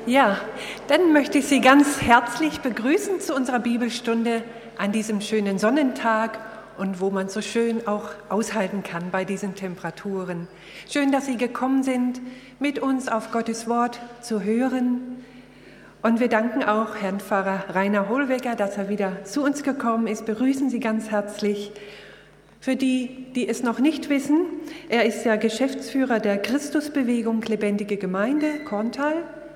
Ja, dann möchte ich Sie ganz herzlich begrüßen zu unserer Bibelstunde an diesem schönen Sonnentag und wo man so schön auch aushalten kann bei diesen Temperaturen. Schön, dass Sie gekommen sind, mit uns auf Gottes Wort zu hören. Und wir danken auch Herrn Pfarrer Rainer Hohlweger, dass er wieder zu uns gekommen ist. Begrüßen Sie ganz herzlich. Für die, die es noch nicht wissen, er ist ja Geschäftsführer der Christusbewegung Lebendige Gemeinde, Korntal.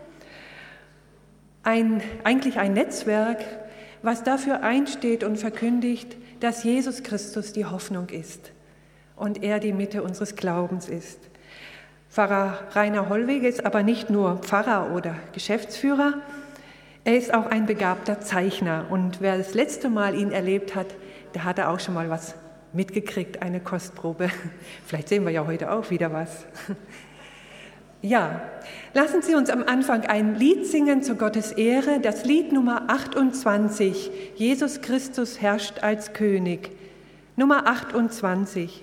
Eigentlich ein Netzwerk, was dafür einsteht und verkündigt, dass Jesus Christus die Hoffnung ist und er die Mitte unseres Glaubens ist. Pfarrer Rainer Hohlweger ist aber nicht nur Pfarrer oder Geschäftsführer, er ist auch ein begabter Zeichner. Und wer das letzte Mal ihn erlebt hat, der hatte auch schon mal was mitgekriegt, eine Kostprobe. Vielleicht sehen wir ja heute auch wieder was. Ja, lassen Sie uns am Anfang ein Lied singen zu Gottes Ehre, das Lied Nummer 28, Jesus Christus herrscht als König, Nummer 28.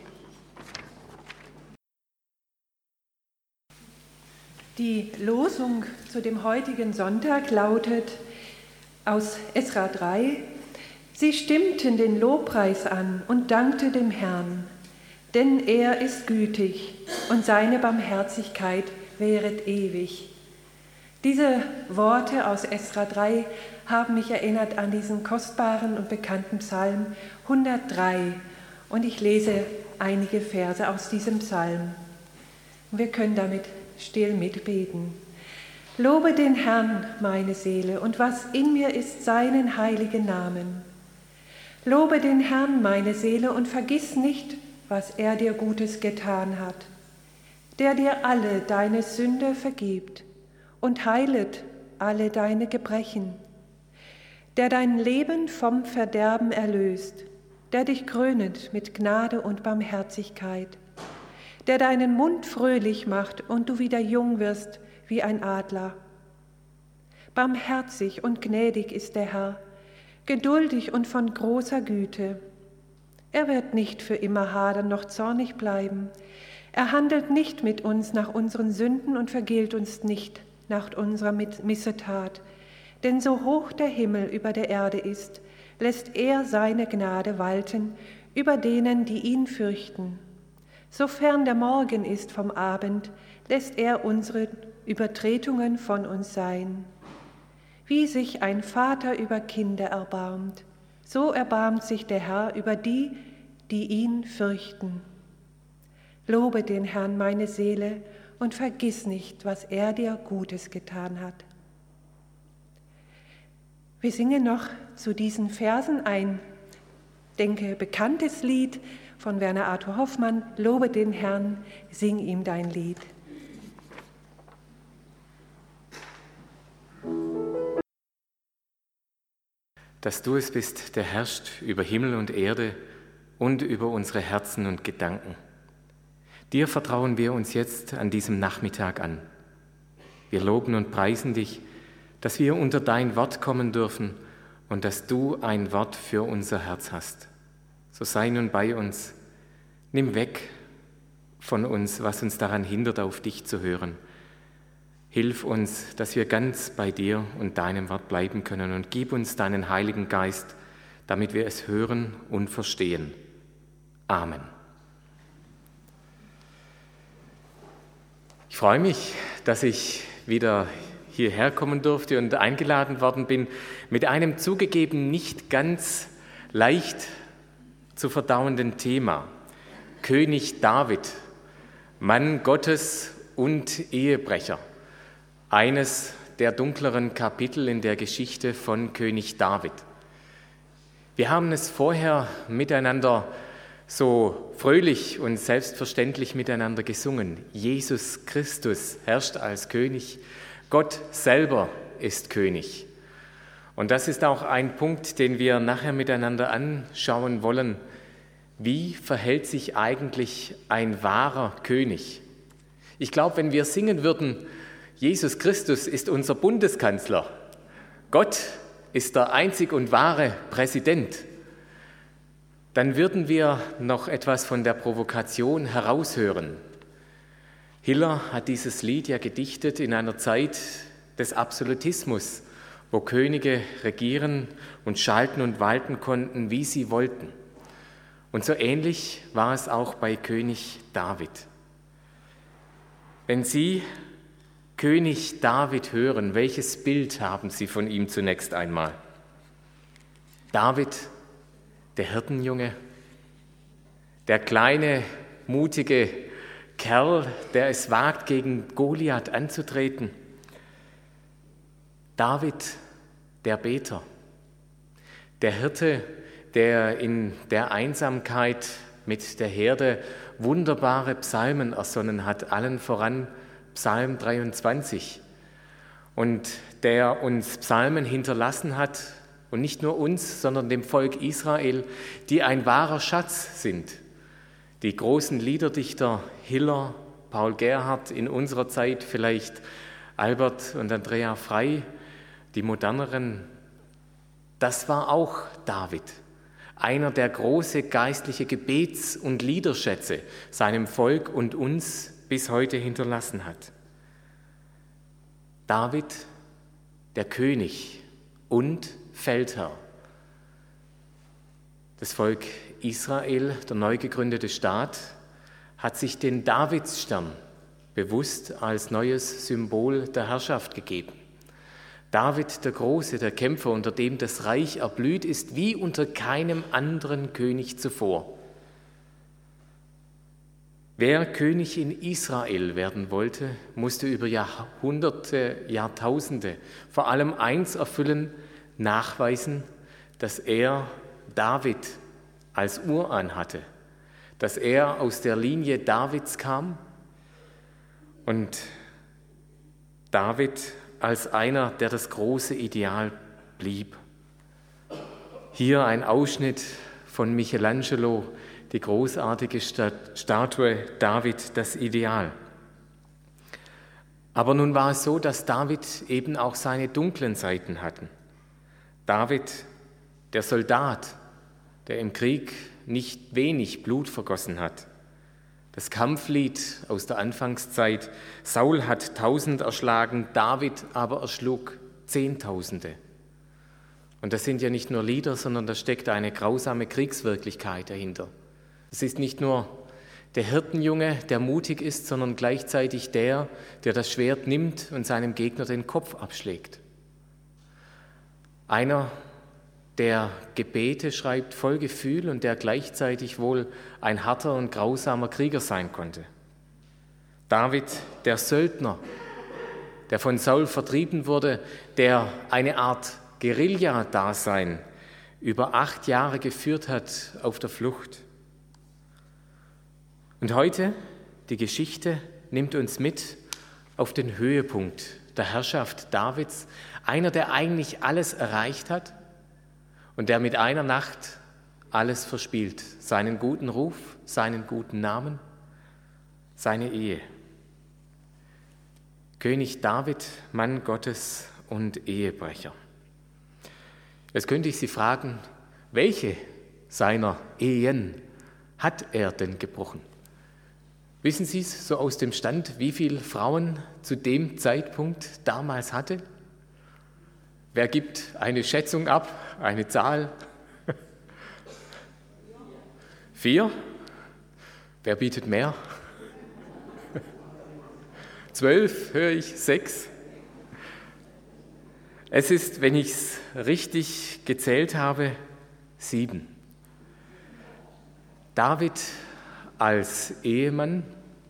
Die Losung zu dem heutigen Sonntag lautet aus Esra 3, Sie stimmten den Lobpreis an und dankte dem Herrn, denn er ist gütig und seine Barmherzigkeit wäret ewig. Diese Worte aus Esra 3 haben mich erinnert an diesen kostbaren und bekannten Psalm 103 und ich lese einige Verse aus diesem Psalm. Wir können damit still mitbeten. Lobe den Herrn, meine Seele, und was in mir ist, seinen heiligen Namen. Lobe den Herrn, meine Seele, und vergiss nicht, was er dir Gutes getan hat, der dir alle deine Sünde vergibt und heilet alle deine Gebrechen, der dein Leben vom Verderben erlöst, der dich krönet mit Gnade und Barmherzigkeit, der deinen Mund fröhlich macht und du wieder jung wirst wie ein Adler. Barmherzig und gnädig ist der Herr, geduldig und von großer Güte. Er wird nicht für immer hadern noch zornig bleiben. Er handelt nicht mit uns nach unseren Sünden und vergilt uns nicht nach unserer Missetat. Denn so hoch der Himmel über der Erde ist, lässt er seine Gnade walten über denen, die ihn fürchten. So fern der Morgen ist vom Abend, lässt er unsere Übertretungen von uns sein. Wie sich ein Vater über Kinder erbarmt, so erbarmt sich der Herr über die, die ihn fürchten. Lobe den Herrn, meine Seele, und vergiss nicht, was er dir Gutes getan hat. Wir singen noch zu diesen Versen ein, denke, bekanntes Lied von Werner Arthur Hoffmann, Lobe den Herrn, sing ihm dein Lied. Dass du es bist, der herrscht über Himmel und Erde und über unsere Herzen und Gedanken. Dir vertrauen wir uns jetzt an diesem Nachmittag an. Wir loben und preisen dich, dass wir unter dein Wort kommen dürfen und dass du ein Wort für unser Herz hast. So sei nun bei uns, nimm weg von uns, was uns daran hindert, auf dich zu hören. Hilf uns, dass wir ganz bei dir und deinem Wort bleiben können und gib uns deinen Heiligen Geist, damit wir es hören und verstehen. Amen. Ich freue mich, dass ich wieder hierher kommen durfte und eingeladen worden bin mit einem zugegeben nicht ganz leicht zu verdauenden Thema. König David, Mann Gottes und Ehebrecher. Eines der dunkleren Kapitel in der Geschichte von König David. Wir haben es vorher miteinander so fröhlich und selbstverständlich miteinander gesungen. Jesus Christus herrscht als König, Gott selber ist König. Und das ist auch ein Punkt, den wir nachher miteinander anschauen wollen. Wie verhält sich eigentlich ein wahrer König? Ich glaube, wenn wir singen würden, Jesus Christus ist unser Bundeskanzler, Gott ist der einzig und wahre Präsident, dann würden wir noch etwas von der Provokation heraushören. Hiller hat dieses Lied ja gedichtet in einer Zeit, des Absolutismus, wo Könige regieren und schalten und walten konnten, wie sie wollten. Und so ähnlich war es auch bei König David. Wenn Sie König David hören, welches Bild haben Sie von ihm zunächst einmal? David, der Hirtenjunge, der kleine, mutige Kerl, der es wagt, gegen Goliath anzutreten. David, der Beter, der Hirte, der in der Einsamkeit mit der Herde wunderbare Psalmen ersonnen hat, allen voran Psalm 23, und der uns Psalmen hinterlassen hat, und nicht nur uns, sondern dem Volk Israel, die ein wahrer Schatz sind. Die großen Liederdichter Hiller, Paul Gerhardt, in unserer Zeit vielleicht Albert und Andrea Frey, die moderneren, das war auch David, einer, der große geistliche Gebets- und Liederschätze seinem Volk und uns bis heute hinterlassen hat. David, der König und Feldherr. Das Volk Israel, der neu gegründete Staat, hat sich den Davidsstern bewusst als neues Symbol der Herrschaft gegeben. David der Große, der Kämpfer, unter dem das Reich erblüht ist, wie unter keinem anderen König zuvor. Wer König in Israel werden wollte, musste über Jahrhunderte, Jahrtausende vor allem eins erfüllen: nachweisen, dass er David als Urahn hatte, dass er aus der Linie Davids kam und David als einer, der das große Ideal blieb. Hier ein Ausschnitt von Michelangelo, die großartige Statue David, das Ideal. Aber nun war es so, dass David eben auch seine dunklen Seiten hatte. David, der Soldat, der im Krieg nicht wenig Blut vergossen hat. Das Kampflied aus der Anfangszeit: Saul hat 1000 erschlagen, David aber erschlug Zehntausende. Und das sind ja nicht nur Lieder, sondern da steckt eine grausame Kriegswirklichkeit dahinter. Es ist nicht nur der Hirtenjunge, der mutig ist, sondern gleichzeitig der das Schwert nimmt und seinem Gegner den Kopf abschlägt. Einer, der Gebete schreibt voll Gefühl und der gleichzeitig wohl ein harter und grausamer Krieger sein konnte. David, der Söldner, der von Saul vertrieben wurde, der eine Art Guerilla-Dasein über 8 Jahre geführt hat auf der Flucht. Und heute, die Geschichte nimmt uns mit auf den Höhepunkt der Herrschaft Davids, einer, der eigentlich alles erreicht hat und der mit einer Nacht alles verspielt, seinen guten Ruf, seinen guten Namen, seine Ehe. König David, Mann Gottes und Ehebrecher. Jetzt könnte ich Sie fragen, welche seiner Ehen hat er denn gebrochen? Wissen Sie es so aus dem Stand, wie viele Frauen zu dem Zeitpunkt damals hatte? Wer gibt eine Schätzung ab, eine Zahl? 4? Wer bietet mehr? 12 höre ich, 6. Es ist, wenn ich es richtig gezählt habe, 7. David als Ehemann,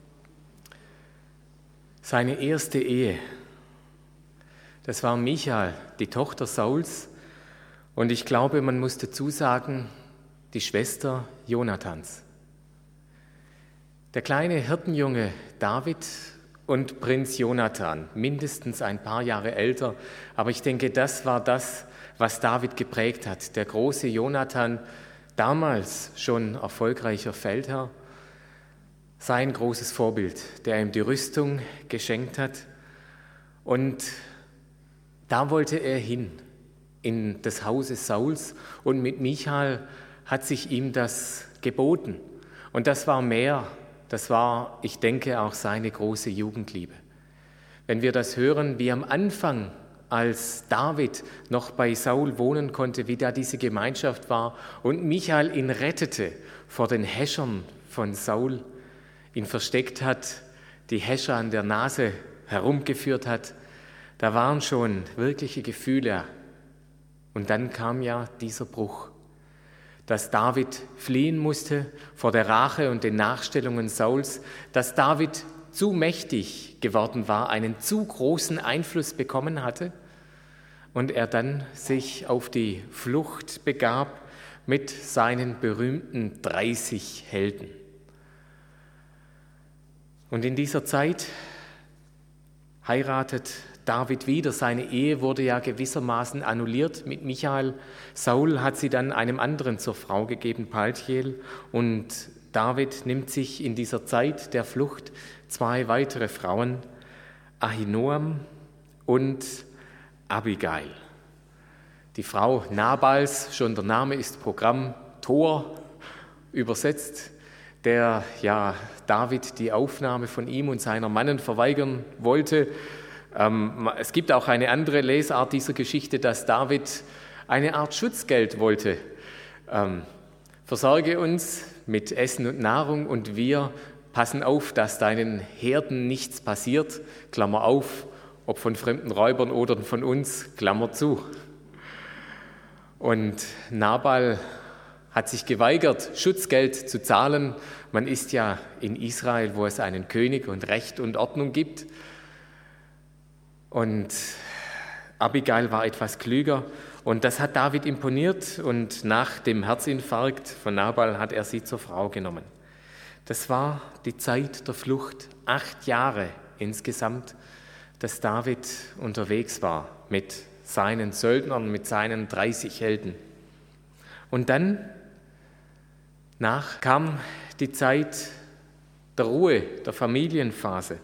seine erste Ehe, das war Michal, die Tochter Sauls, und ich glaube, man muss dazu sagen, die Schwester Jonathans. Der kleine Hirtenjunge David und Prinz Jonathan, mindestens ein paar Jahre älter, aber ich denke, das war das, was David geprägt hat. Der große Jonathan, damals schon erfolgreicher Feldherr, sein großes Vorbild, der ihm die Rüstung geschenkt hat. Und da wollte er hin, in das Hause Sauls, und mit Michal hat sich ihm das geboten. Und das war mehr, das war, ich denke, auch seine große Jugendliebe. wenn wir das hören, wie am Anfang, als David noch bei Saul wohnen konnte, wie da diese Gemeinschaft war und Michael ihn rettete vor den Häschern von Saul, ihn versteckt hat, die Häscher an der Nase herumgeführt hat. Da waren schon wirkliche Gefühle. Und dann kam ja dieser Bruch, dass David fliehen musste vor der Rache und den Nachstellungen Sauls, dass David zu mächtig geworden war, einen zu großen Einfluss bekommen hatte und er dann sich auf die Flucht begab mit seinen berühmten 30 Helden. Und in dieser Zeit heiratet David wieder. Seine Ehe wurde ja gewissermaßen annulliert mit Michael. Saul hat sie dann einem anderen zur Frau gegeben, Paltiel. Und David nimmt sich in dieser Zeit der Flucht 2 weitere Frauen, Ahinoam und Abigail. Die Frau Nabals, schon der Name ist Programm, Tor übersetzt, der ja David die Aufnahme von ihm und seiner Mannen verweigern wollte. Es gibt auch eine andere Lesart dieser Geschichte, dass David eine Art Schutzgeld wollte. Versorge uns mit Essen und Nahrung und wir passen auf, dass deinen Herden nichts passiert, Klammer auf, ob von fremden Räubern oder von uns, Klammer zu. Und Nabal hat sich geweigert, Schutzgeld zu zahlen. Man ist ja in Israel, wo es einen König und Recht und Ordnung gibt. Und Abigail war etwas klüger und das hat David imponiert und nach dem Herzinfarkt von Nabal hat er sie zur Frau genommen. Das war die Zeit der Flucht, 8 Jahre insgesamt, dass David unterwegs war mit seinen Söldnern, mit seinen 30 Helden. Und dann kam die Zeit der Ruhe, der Familienphase.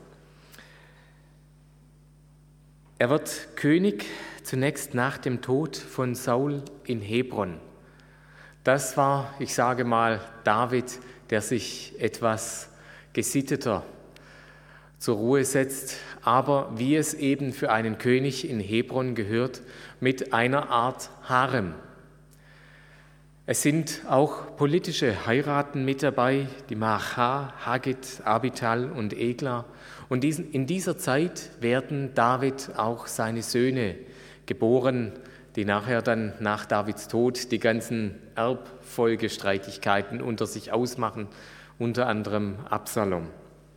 Er wird König zunächst nach dem Tod von Saul in Hebron. Das war, ich sage mal, David, der sich etwas gesitteter zur Ruhe setzt, aber wie es eben für einen König in Hebron gehört, mit einer Art Harem. Es sind auch politische Heiraten mit dabei, die Maacha, Haggit, Abital und Egla. Und in dieser Zeit werden David auch seine Söhne geboren, die nachher dann nach Davids Tod die ganzen Erbfolgestreitigkeiten unter sich ausmachen, unter anderem Absalom.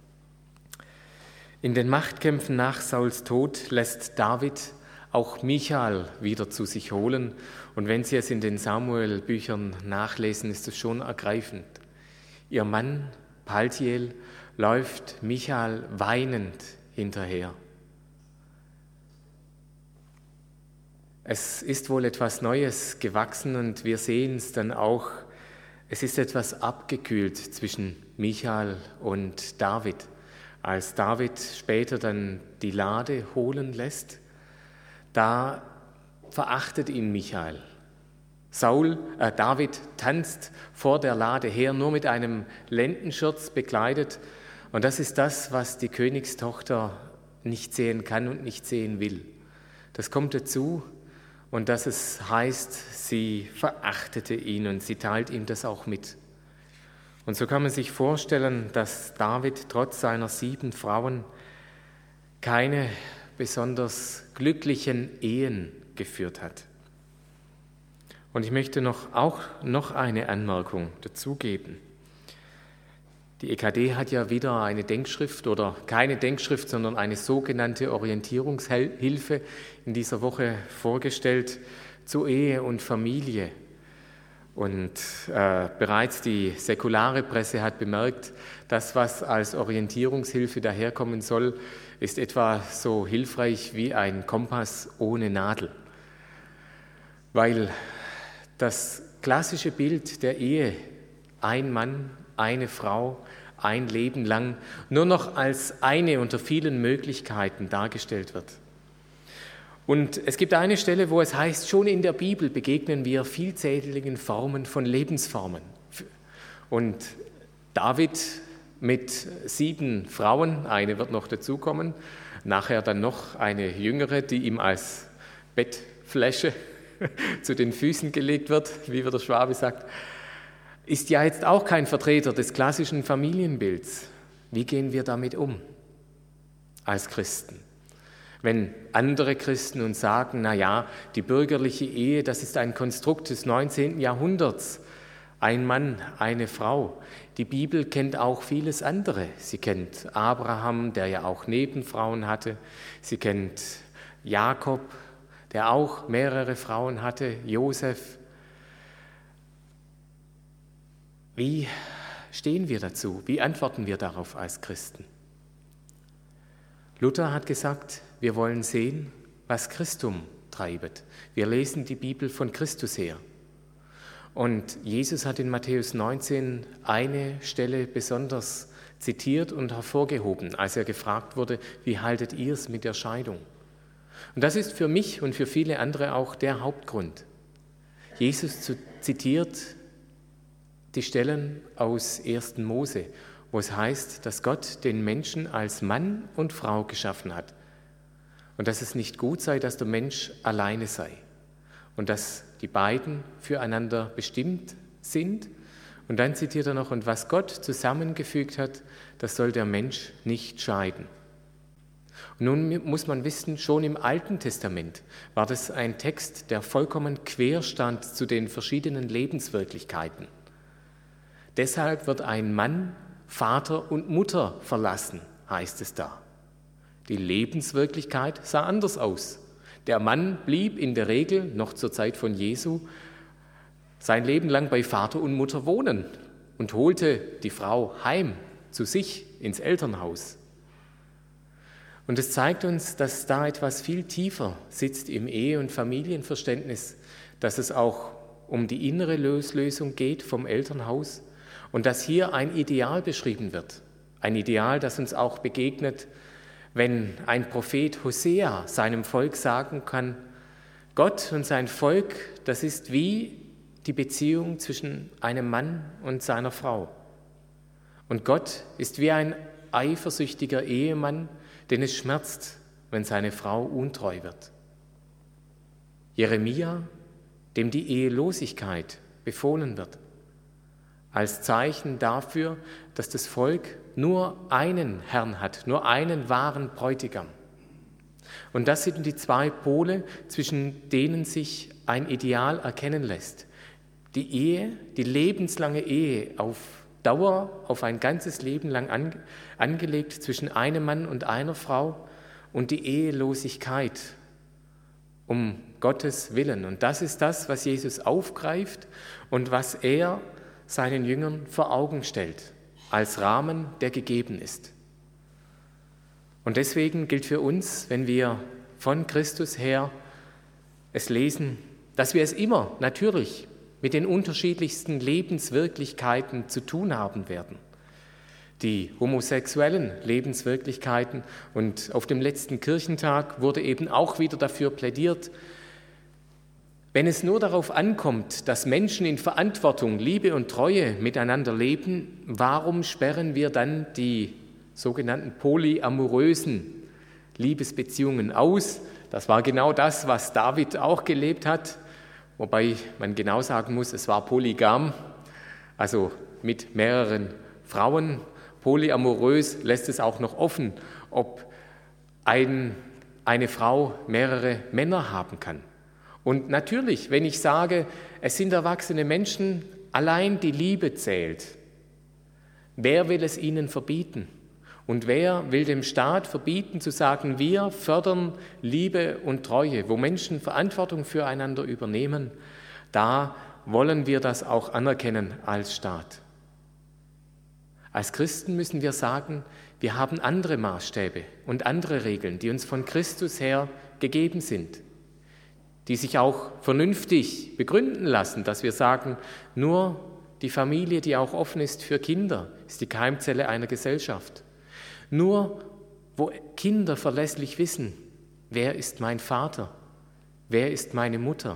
In den Machtkämpfen nach Sauls Tod lässt David auch Michael wieder zu sich holen. Und wenn Sie es in den Samuel-Büchern nachlesen, ist es schon ergreifend. Ihr Mann Paltiel läuft Michael weinend hinterher. Es ist wohl etwas Neues gewachsen und wir sehen es dann auch, es ist etwas abgekühlt zwischen Michael und David. Als David später dann die Lade holen lässt, da verachtet ihn Michael. David tanzt vor der Lade her, nur mit einem Lendenschurz bekleidet. Und das ist das, was die Königstochter nicht sehen kann und nicht sehen will. Das kommt dazu und dass es heißt, sie verachtete ihn und sie teilt ihm das auch mit. Und so kann man sich vorstellen, dass David trotz seiner 7 Frauen keine besonders glücklichen Ehen geführt hat. Und ich möchte noch eine Anmerkung dazugeben. Die EKD hat ja wieder eine Denkschrift oder keine Denkschrift, sondern eine sogenannte Orientierungshilfe in dieser Woche vorgestellt zu Ehe und Familie. Und bereits die säkulare Presse hat bemerkt, das, was als Orientierungshilfe daherkommen soll, ist etwa so hilfreich wie ein Kompass ohne Nadel. Weil das klassische Bild der Ehe, ein Mann, eine Frau, ein Leben lang, nur noch als eine unter vielen Möglichkeiten dargestellt wird. Und es gibt eine Stelle, wo es heißt, schon in der Bibel begegnen wir vielzähligen Formen von Lebensformen. Und David mit 7 Frauen, eine wird noch dazukommen, nachher dann noch eine jüngere, die ihm als Bettfläche zu den Füßen gelegt wird, wie der Schwabe sagt, ist ja jetzt auch kein Vertreter des klassischen Familienbilds. Wie gehen wir damit um als Christen? Wenn andere Christen uns sagen, die bürgerliche Ehe, das ist ein Konstrukt des 19. Jahrhunderts, ein Mann, eine Frau. Die Bibel kennt auch vieles andere. Sie kennt Abraham, der ja auch Nebenfrauen hatte. Sie kennt Jakob, der auch mehrere Frauen hatte, Josef. Wie stehen wir dazu? Wie antworten wir darauf als Christen? Luther hat gesagt, wir wollen sehen, was Christum treibet. Wir lesen die Bibel von Christus her. Und Jesus hat in Matthäus 19 eine Stelle besonders zitiert und hervorgehoben, als er gefragt wurde, wie haltet ihr es mit der Scheidung? Und das ist für mich und für viele andere auch der Hauptgrund. Jesus zitiert die Stellen aus 1. Mose, wo es heißt, dass Gott den Menschen als Mann und Frau geschaffen hat und dass es nicht gut sei, dass der Mensch alleine sei und dass die beiden füreinander bestimmt sind. Und dann zitiert er noch, und was Gott zusammengefügt hat, das soll der Mensch nicht scheiden. Und nun muss man wissen, schon im Alten Testament war das ein Text, der vollkommen quer stand zu den verschiedenen Lebenswirklichkeiten. Deshalb wird ein Mann Vater und Mutter verlassen, heißt es da. Die Lebenswirklichkeit sah anders aus. Der Mann blieb in der Regel, noch zur Zeit von Jesu, sein Leben lang bei Vater und Mutter wohnen und holte die Frau heim zu sich ins Elternhaus. Und es zeigt uns, dass da etwas viel tiefer sitzt im Ehe- und Familienverständnis, dass es auch um die innere Loslösung geht vom Elternhaus und dass hier ein Ideal beschrieben wird. Ein Ideal, das uns auch begegnet, wenn ein Prophet Hosea seinem Volk sagen kann, Gott und sein Volk, das ist wie die Beziehung zwischen einem Mann und seiner Frau. Und Gott ist wie ein eifersüchtiger Ehemann, den es schmerzt, wenn seine Frau untreu wird. Jeremia, dem die Ehelosigkeit befohlen wird, als Zeichen dafür, dass das Volk nur einen Herrn hat, nur einen wahren Bräutigam. Und das sind die zwei Pole, zwischen denen sich ein Ideal erkennen lässt. Die Ehe, die lebenslange Ehe auf Dauer, auf ein ganzes Leben lang angelegt zwischen einem Mann und einer Frau und die Ehelosigkeit um Gottes Willen. Und das ist das, was Jesus aufgreift und was er seinen Jüngern vor Augen stellt, als Rahmen, der gegeben ist. Und deswegen gilt für uns, wenn wir von Christus her es lesen, dass wir es immer natürlich mit den unterschiedlichsten Lebenswirklichkeiten zu tun haben werden. Die homosexuellen Lebenswirklichkeiten, und auf dem letzten Kirchentag wurde eben auch wieder dafür plädiert, wenn es nur darauf ankommt, dass Menschen in Verantwortung, Liebe und Treue miteinander leben, warum sperren wir dann die sogenannten polyamorösen Liebesbeziehungen aus? Das war genau das, was David auch gelebt hat, wobei man genau sagen muss, es war polygam, also mit mehreren Frauen. Polyamorös lässt es auch noch offen, ob eine Frau mehrere Männer haben kann. Und natürlich, wenn ich sage, es sind erwachsene Menschen, allein die Liebe zählt. Wer will es ihnen verbieten? Und wer will dem Staat verbieten zu sagen, wir fördern Liebe und Treue, wo Menschen Verantwortung füreinander übernehmen? Da wollen wir das auch anerkennen als Staat. Als Christen müssen wir sagen, wir haben andere Maßstäbe und andere Regeln, die uns von Christus her gegeben sind, die sich auch vernünftig begründen lassen, dass wir sagen, nur die Familie, die auch offen ist für Kinder, ist die Keimzelle einer Gesellschaft. Nur wo Kinder verlässlich wissen, wer ist mein Vater, wer ist meine Mutter,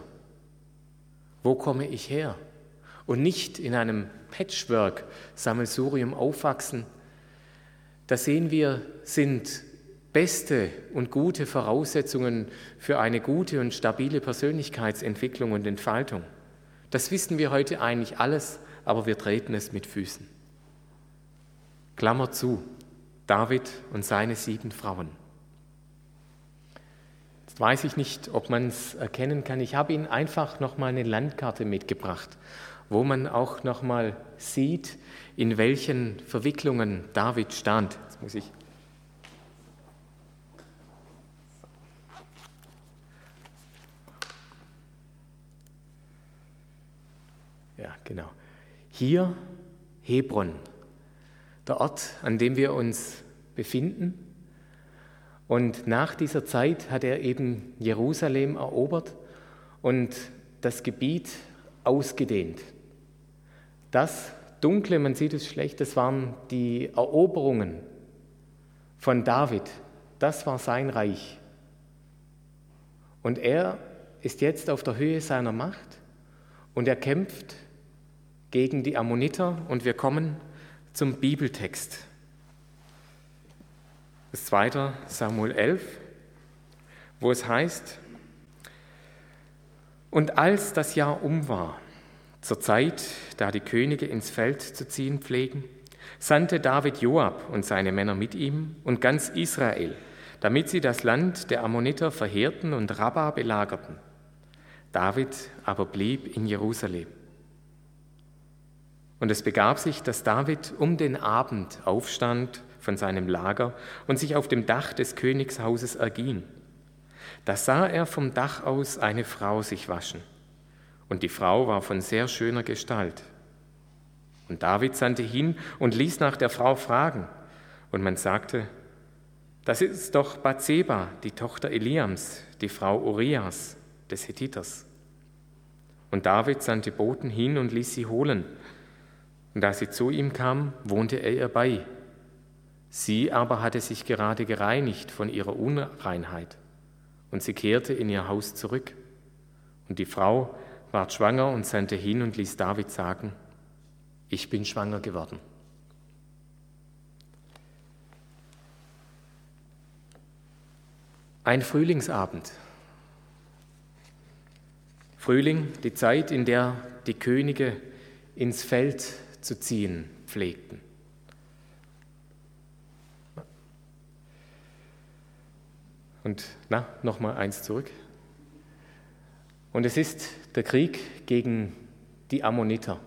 wo komme ich her, und nicht in einem Patchwork-Sammelsurium aufwachsen, da sehen wir, sind beste und gute Voraussetzungen für eine gute und stabile Persönlichkeitsentwicklung und Entfaltung. Das wissen wir heute eigentlich alles, aber wir treten es mit Füßen. Klammer zu, David und seine 7 Frauen. Jetzt weiß ich nicht, ob man es erkennen kann. Ich habe Ihnen einfach nochmal eine Landkarte mitgebracht, wo man auch nochmal sieht, in welchen Verwicklungen David stand. Jetzt muss ich... Ja, genau. Hier Hebron, der Ort, an dem wir uns befinden. Und nach dieser Zeit hat er eben Jerusalem erobert und das Gebiet ausgedehnt. Das Dunkle, man sieht es schlecht, das waren die Eroberungen von David. Das war sein Reich. Und er ist jetzt auf der Höhe seiner Macht und er kämpft gegen die Ammoniter und wir kommen zum Bibeltext. Das 2. Samuel 11, wo es heißt: Und als das Jahr um war, zur Zeit, da die Könige ins Feld zu ziehen pflegen, sandte David Joab und seine Männer mit ihm und ganz Israel, damit sie das Land der Ammoniter verheerten und Rabba belagerten. David aber blieb in Jerusalem. Und es begab sich, dass David um den Abend aufstand von seinem Lager und sich auf dem Dach des Königshauses erging. Da sah er vom Dach aus eine Frau sich waschen. Und die Frau war von sehr schöner Gestalt. Und David sandte hin und ließ nach der Frau fragen. Und man sagte: Das ist doch Bathseba, die Tochter Eliams, die Frau Urias, des Hethiters. Und David sandte Boten hin und ließ sie holen. Und da sie zu ihm kam, wohnte er ihr bei. Sie aber hatte sich gerade gereinigt von ihrer Unreinheit. Und sie kehrte in ihr Haus zurück. Und die Frau ward schwanger und sandte hin und ließ David sagen: Ich bin schwanger geworden. Ein Frühlingsabend. Frühling, die Zeit, in der die Könige ins Feld zu ziehen pflegten. Und nochmal eins zurück. Und es ist der Krieg gegen die Ammoniter.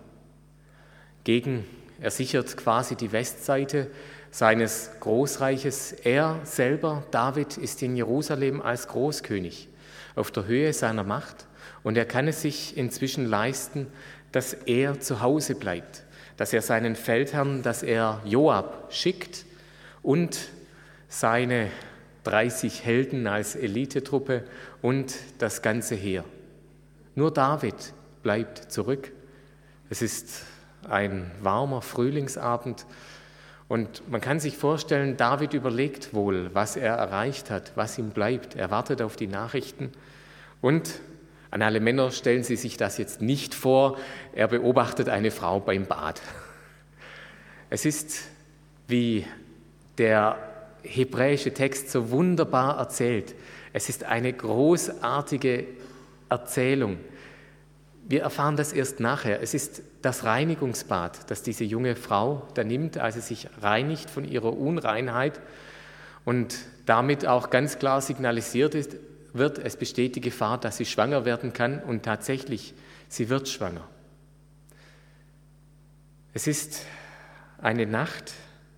Er sichert quasi die Westseite seines Großreiches. Er selber, David, ist in Jerusalem als Großkönig auf der Höhe seiner Macht und er kann es sich inzwischen leisten, dass er zu Hause bleibt, dass er seinen Feldherrn, dass er Joab schickt und seine 30 Helden als Elitetruppe und das ganze Heer. Nur David bleibt zurück. Es ist ein warmer Frühlingsabend und man kann sich vorstellen, David überlegt wohl, was er erreicht hat, was ihm bleibt. Er wartet auf die Nachrichten und an alle Männer, stellen Sie sich das jetzt nicht vor, er beobachtet eine Frau beim Bad. Es ist, wie der hebräische Text so wunderbar erzählt, es ist eine großartige Erzählung. Wir erfahren das erst nachher. Es ist das Reinigungsbad, das diese junge Frau da nimmt, als sie sich reinigt von ihrer Unreinheit und damit auch ganz klar signalisiert wird, es besteht die Gefahr, dass sie schwanger werden kann und tatsächlich, sie wird schwanger. Es ist eine Nacht.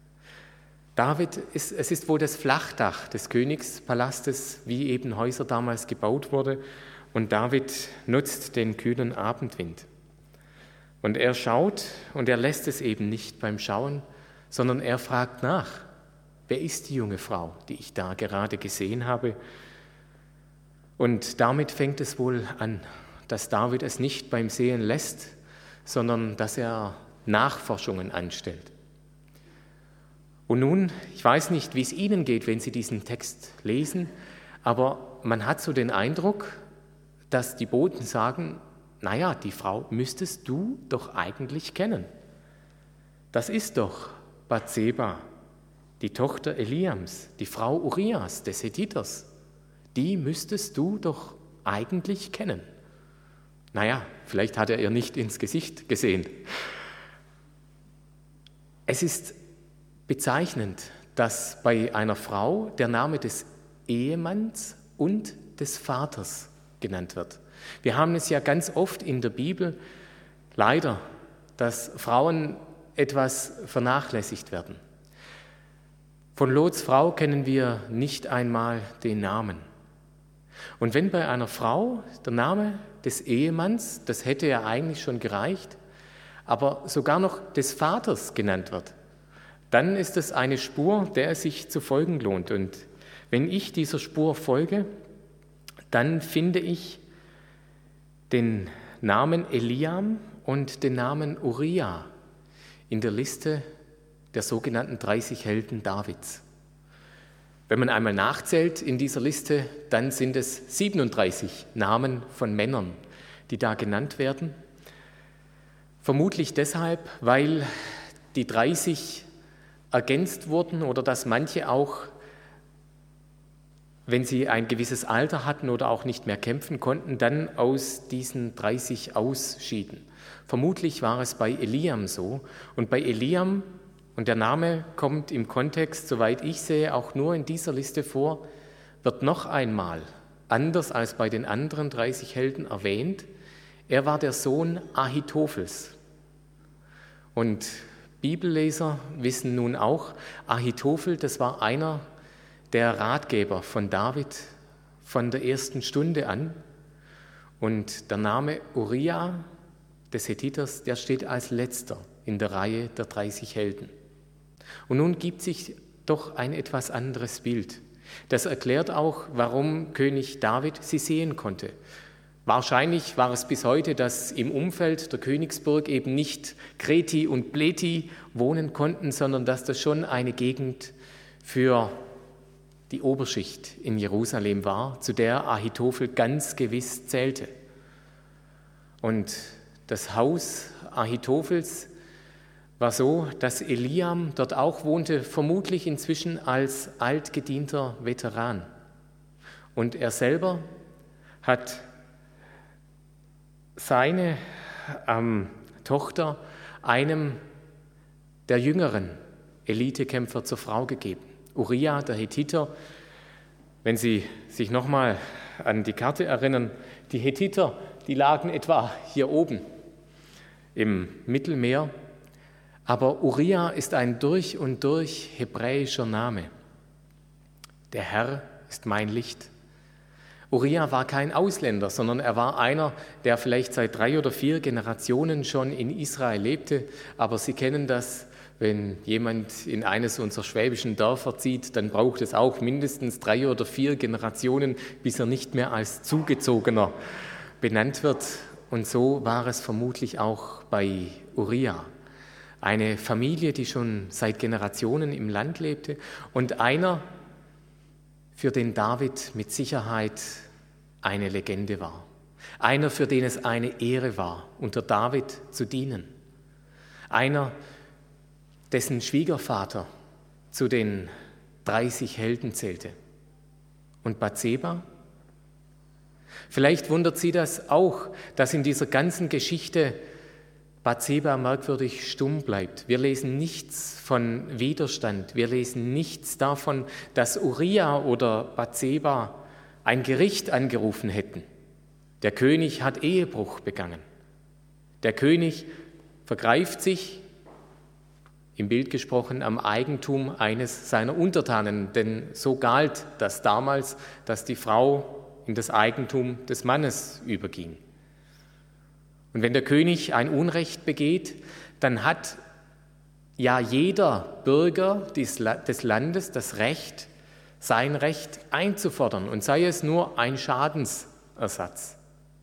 Es ist wohl das Flachdach des Königspalastes, wie eben Häuser damals gebaut wurde. Und David nutzt den kühlen Abendwind. Und er schaut und er lässt es eben nicht beim Schauen, sondern er fragt nach, wer ist die junge Frau, die ich da gerade gesehen habe? Und damit fängt es wohl an, dass David es nicht beim Sehen lässt, sondern dass er Nachforschungen anstellt. Und nun, ich weiß nicht, wie es Ihnen geht, wenn Sie diesen Text lesen, aber man hat so den Eindruck, dass die Boten sagen, naja, die Frau müsstest du doch eigentlich kennen. Das ist doch Bathseba, die Tochter Eliams, die Frau Urias des Hethiters, die müsstest du doch eigentlich kennen. Naja, vielleicht hat er ihr nicht ins Gesicht gesehen. Es ist bezeichnend, dass bei einer Frau der Name des Ehemanns und des Vaters genannt wird. Wir haben es ja ganz oft in der Bibel, leider, dass Frauen etwas vernachlässigt werden. Von Lots Frau kennen wir nicht einmal den Namen. Und wenn bei einer Frau der Name des Ehemanns, das hätte ja eigentlich schon gereicht, aber sogar noch des Vaters genannt wird, dann ist es eine Spur, der es sich zu folgen lohnt. Und wenn ich dieser Spur folge, dann finde ich den Namen Eliam und den Namen Uriah in der Liste der sogenannten 30 Helden Davids. Wenn man einmal nachzählt in dieser Liste, dann sind es 37 Namen von Männern, die da genannt werden. Vermutlich deshalb, weil die 30 ergänzt wurden oder dass manche auch, wenn sie ein gewisses Alter hatten oder auch nicht mehr kämpfen konnten, dann aus diesen 30 ausschieden. Vermutlich war es bei Eliam so. Und bei Eliam, und der Name kommt im Kontext, soweit ich sehe, auch nur in dieser Liste vor, wird noch einmal, anders als bei den anderen 30 Helden erwähnt, er war der Sohn Ahitophels. Und Bibelleser wissen nun auch, Ahitophel, das war einer der Ratgeber von David von der ersten Stunde an. Und der Name Uriah des Hethiters, der steht als letzter in der Reihe der 30 Helden. Und nun gibt sich doch ein etwas anderes Bild. Das erklärt auch, warum König David sie sehen konnte. Wahrscheinlich war es bis heute, dass im Umfeld der Königsburg eben nicht Kreti und Pleti wohnen konnten, sondern dass das schon eine Gegend für die Oberschicht in Jerusalem war, zu der Ahitophel ganz gewiss zählte. Und das Haus Ahitophels war so, dass Eliam dort auch wohnte, vermutlich inzwischen als altgedienter Veteran. Und er selber hat seine Tochter einem der jüngeren Elitekämpfer zur Frau gegeben. Uriah, der Hethiter, wenn Sie sich nochmal an die Karte erinnern, die Hethiter, die lagen etwa hier oben im Mittelmeer, aber Uriah ist ein durch und durch hebräischer Name. Der Herr ist mein Licht. Uriah war kein Ausländer, sondern er war einer, der vielleicht seit 3 oder 4 Generationen schon in Israel lebte. Aber Sie kennen das, wenn jemand in eines unserer schwäbischen Dörfer zieht, dann braucht es auch mindestens 3 oder 4 Generationen, bis er nicht mehr als Zugezogener benannt wird. Und so war es vermutlich auch bei Uriah. Eine Familie, die schon seit Generationen im Land lebte und einer, für den David mit Sicherheit eine Legende war. Einer, für den es eine Ehre war, unter David zu dienen. Einer, dessen Schwiegervater zu den 30 Helden zählte. Und Bathseba? Vielleicht wundert Sie das auch, dass in dieser ganzen Geschichte Bathseba merkwürdig stumm bleibt. Wir lesen nichts von Widerstand. Wir lesen nichts davon, dass Uriah oder Bathseba ein Gericht angerufen hätten. Der König hat Ehebruch begangen. Der König vergreift sich, im Bild gesprochen, am Eigentum eines seiner Untertanen. Denn so galt das damals, dass die Frau in das Eigentum des Mannes überging. Und wenn der König ein Unrecht begeht, dann hat ja jeder Bürger des Landes das Recht, sein Recht einzufordern, und sei es nur ein Schadensersatz.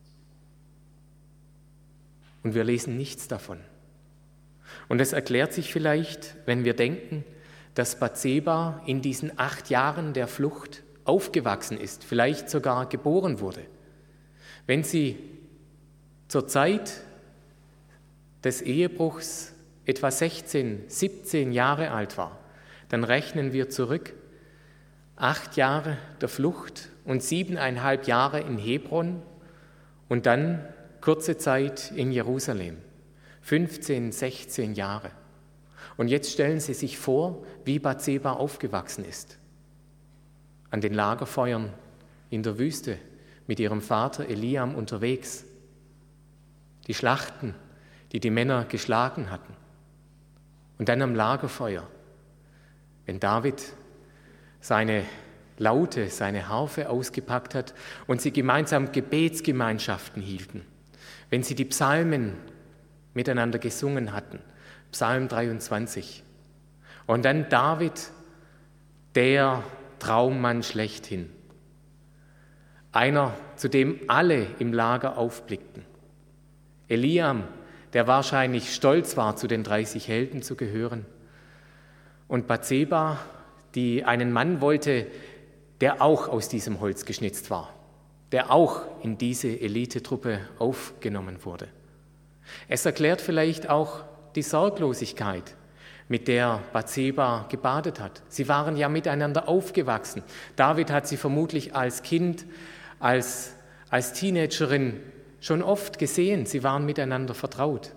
Und wir lesen nichts davon. Und es erklärt sich vielleicht, wenn wir denken, dass Bathseba in diesen 8 Jahren der Flucht aufgewachsen ist, vielleicht sogar geboren wurde. Wenn sie zur Zeit des Ehebruchs etwa 16, 17 Jahre alt war, dann rechnen wir zurück. 8 Jahre der Flucht und 7,5 Jahre in Hebron und dann kurze Zeit in Jerusalem. 15, 16 Jahre. Und jetzt stellen Sie sich vor, wie Bathseba aufgewachsen ist. An den Lagerfeuern in der Wüste, mit ihrem Vater Eliam unterwegs. Die Schlachten, die die Männer geschlagen hatten. Und dann am Lagerfeuer, wenn David seine Laute, seine Harfe ausgepackt hat und sie gemeinsam Gebetsgemeinschaften hielten. Wenn sie die Psalmen miteinander gesungen hatten, Psalm 23. Und dann David, der Traummann schlechthin. Einer, zu dem alle im Lager aufblickten. Eliam, der wahrscheinlich stolz war, zu den 30 Helden zu gehören. Und Bathseba, die einen Mann wollte, der auch aus diesem Holz geschnitzt war, der auch in diese Elitetruppe aufgenommen wurde. Es erklärt vielleicht auch die Sorglosigkeit, mit der Bathseba gebadet hat. Sie waren ja miteinander aufgewachsen. David hat sie vermutlich als Kind, als Teenagerin schon oft gesehen. Sie waren miteinander vertraut.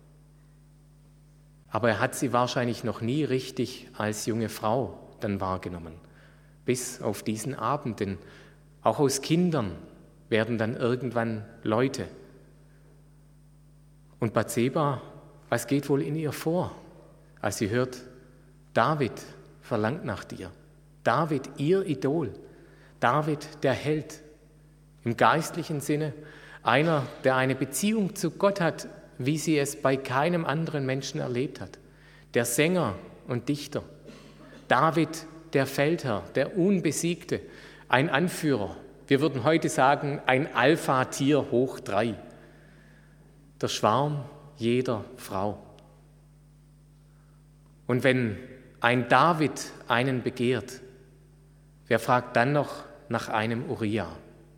Aber er hat sie wahrscheinlich noch nie richtig als junge Frau dann wahrgenommen. Bis auf diesen Abend, denn auch aus Kindern werden dann irgendwann Leute. Und Bathseba, was geht wohl in ihr vor, als sie hört, David verlangt nach dir. David, ihr Idol. David, der Held. Im geistlichen Sinne einer, der eine Beziehung zu Gott hat, wie sie es bei keinem anderen Menschen erlebt hat. Der Sänger und Dichter. David, der Feldherr, der Unbesiegte, ein Anführer. Wir würden heute sagen, ein Alpha-Tier hoch 3. Der Schwarm jeder Frau. Und wenn ein David einen begehrt, wer fragt dann noch nach einem Uria?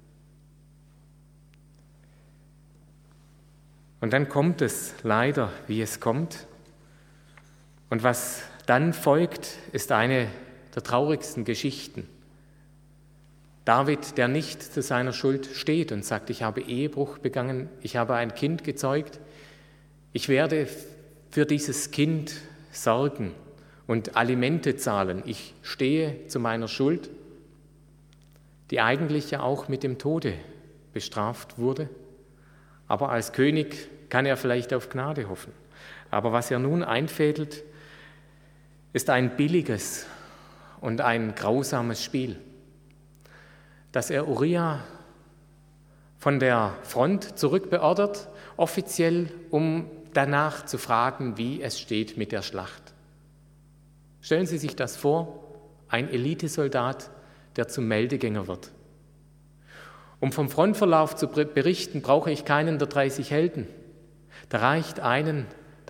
Und dann kommt es leider, wie es kommt. Und was dann folgt, ist eine der traurigsten Geschichten. David, der nicht zu seiner Schuld steht und sagt, ich habe Ehebruch begangen, ich habe ein Kind gezeugt, ich werde für dieses Kind sorgen und Alimente zahlen. Ich stehe zu meiner Schuld, die eigentlich ja auch mit dem Tode bestraft wurde. Aber als König kann er vielleicht auf Gnade hoffen. Aber was er nun einfädelt, ist ein billiges und ein grausames Spiel. Dass er Uria von der Front zurückbeordert, offiziell, um danach zu fragen, wie es steht mit der Schlacht. Stellen Sie sich das vor, ein Elitesoldat, der zum Meldegänger wird. Um vom Frontverlauf zu berichten, brauche ich keinen der 30 Helden. Da reicht einer,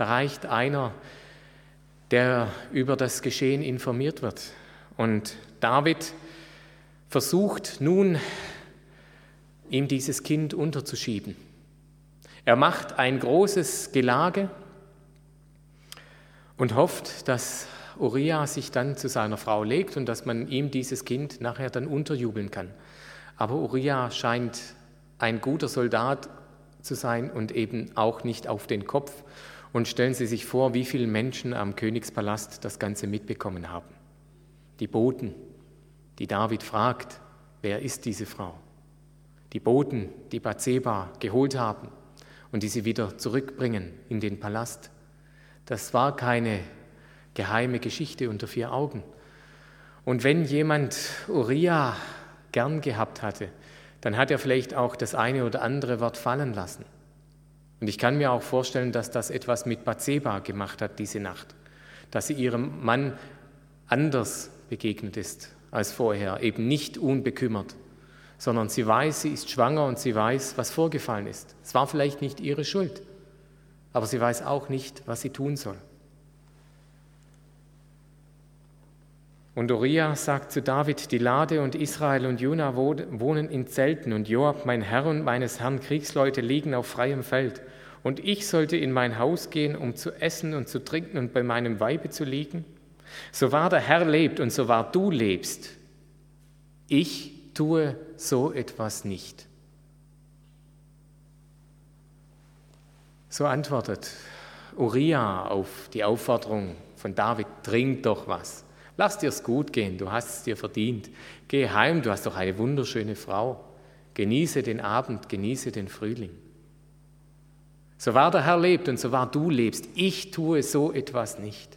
der über das Geschehen informiert wird. Und David versucht nun, ihm dieses Kind unterzuschieben. Er macht ein großes Gelage und hofft, dass Uria sich dann zu seiner Frau legt und dass man ihm dieses Kind nachher dann unterjubeln kann. Aber Uria scheint ein guter Soldat zu sein und eben auch nicht auf den Kopf. Und stellen Sie sich vor, wie viele Menschen am Königspalast das Ganze mitbekommen haben. Die Boten, die David fragt, wer ist diese Frau? Die Boten, die Bathseba geholt haben und die sie wieder zurückbringen in den Palast. Das war keine geheime Geschichte unter 4 Augen. Und wenn jemand Uria gern gehabt hatte, dann hat er vielleicht auch das eine oder andere Wort fallen lassen. Und ich kann mir auch vorstellen, dass das etwas mit Bathseba gemacht hat diese Nacht, dass sie ihrem Mann anders begegnet ist als vorher, eben nicht unbekümmert, sondern sie weiß, sie ist schwanger und sie weiß, was vorgefallen ist. Es war vielleicht nicht ihre Schuld, aber sie weiß auch nicht, was sie tun soll. Und Uria sagt zu David, die Lade und Israel und Juda wohnen in Zelten und Joab, mein Herr und meines Herrn Kriegsleute, liegen auf freiem Feld. Und ich sollte in mein Haus gehen, um zu essen und zu trinken und bei meinem Weibe zu liegen? So wahr der Herr lebt und so wahr du lebst, ich tue so etwas nicht. So antwortet Uria auf die Aufforderung von David, trink doch was. Lass dir's gut gehen, du hast es dir verdient. Geh heim, du hast doch eine wunderschöne Frau. Genieße den Abend, genieße den Frühling. So wahr der Herr lebt und so wahr du lebst, ich tue so etwas nicht.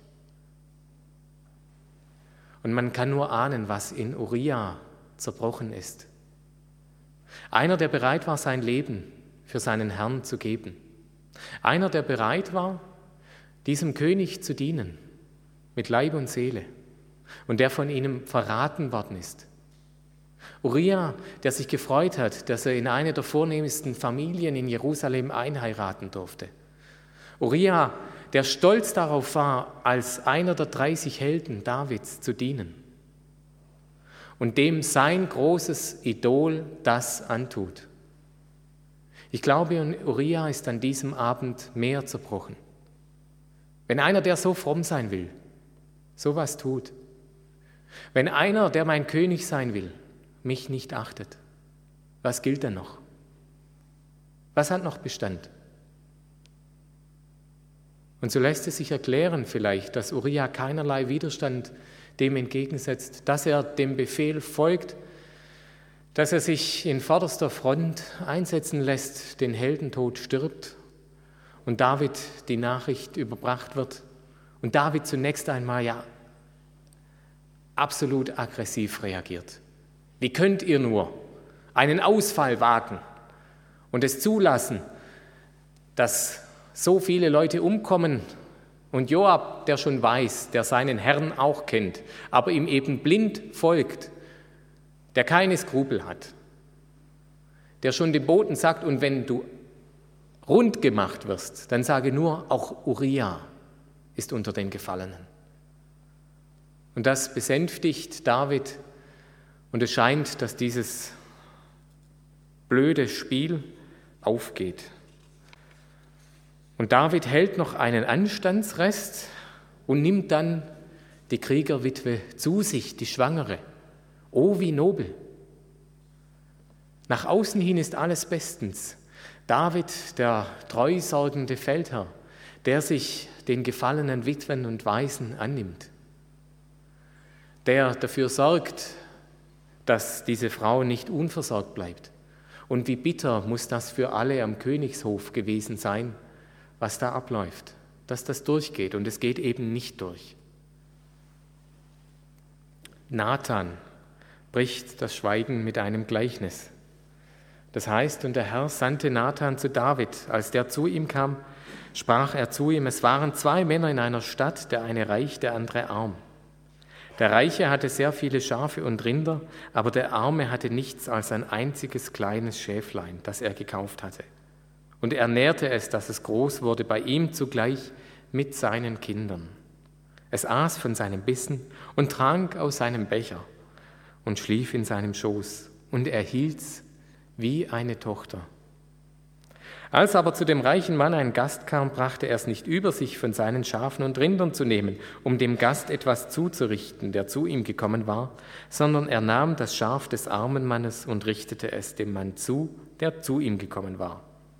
Und man kann nur ahnen, was in Uria zerbrochen ist. Einer, der bereit war, sein Leben für seinen Herrn zu geben. Einer, der bereit war, diesem König zu dienen, mit Leib und Seele, und der von ihm verraten worden ist. Uria, der sich gefreut hat, dass er in eine der vornehmsten Familien in Jerusalem einheiraten durfte. Uria, der stolz darauf war, als einer der 30 Helden Davids zu dienen. Und dem sein großes Idol das antut. Ich glaube, Uria ist an diesem Abend mehr zerbrochen. Wenn einer, der so fromm sein will, sowas tut. Wenn einer, der mein König sein will, mich nicht achtet, was gilt denn noch? Was hat noch Bestand? Und so lässt es sich erklären vielleicht, dass Uria keinerlei Widerstand dem entgegensetzt, dass er dem Befehl folgt, dass er sich in vorderster Front einsetzen lässt, den Heldentod stirbt und David die Nachricht überbracht wird und David zunächst einmal absolut aggressiv reagiert. Wie könnt ihr nur einen Ausfall wagen und es zulassen, dass so viele Leute umkommen und Joab, der schon weiß, der seinen Herrn auch kennt, aber ihm eben blind folgt, der keine Skrupel hat, der schon dem Boten sagt, und wenn du rund gemacht wirst, dann sage nur, auch Uria ist unter den Gefallenen. Und das besänftigt David und es scheint, dass dieses blöde Spiel aufgeht. Und David hält noch einen Anstandsrest und nimmt dann die Kriegerwitwe zu sich, die Schwangere. Oh, wie nobel! Nach außen hin ist alles bestens. David, der treusorgende Feldherr, der sich den gefallenen Witwen und Waisen annimmt, der dafür sorgt, dass diese Frau nicht unversorgt bleibt. Und wie bitter muss das für alle am Königshof gewesen sein, was da abläuft, dass das durchgeht, und es geht eben nicht durch. Nathan bricht das Schweigen mit einem Gleichnis. Das heißt, und der Herr sandte Nathan zu David. Als der zu ihm kam, sprach er zu ihm, es waren 2 Männer in einer Stadt, der eine reich, der andere arm. Der Reiche hatte sehr viele Schafe und Rinder, aber der Arme hatte nichts als ein einziges kleines Schäflein, das er gekauft hatte. Und er nährte es, dass es groß wurde, bei ihm zugleich mit seinen Kindern. Es aß von seinem Bissen und trank aus seinem Becher und schlief in seinem Schoß, und er hielt's wie eine Tochter. Als aber zu dem reichen Mann ein Gast kam, brachte er es nicht über sich, von seinen Schafen und Rindern zu nehmen, um dem Gast etwas zuzurichten, der zu ihm gekommen war, sondern er nahm das Schaf des armen Mannes und richtete es dem Mann zu, der zu ihm gekommen war.